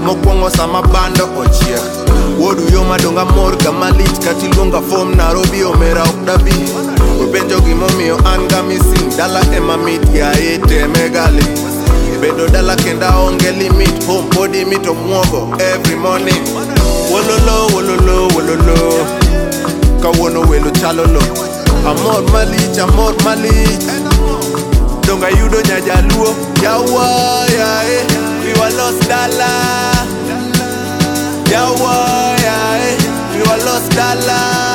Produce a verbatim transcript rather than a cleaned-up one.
mokwongo sama bando ochiek. Wodu yo madonga mor kamalich katilonga form Nairobi omera okdabi. Wepenjo gimomiyo anga missing dala ema mit ya ete megali. Bedo dala kenda onge limit home body meet omwogo every morning. Wololo wololo wololo kawono welo chalolo. Amor malich amor malich donga yudo nyajaluo yawa ya eh we were lost dala yawa ya eh we were lost dala.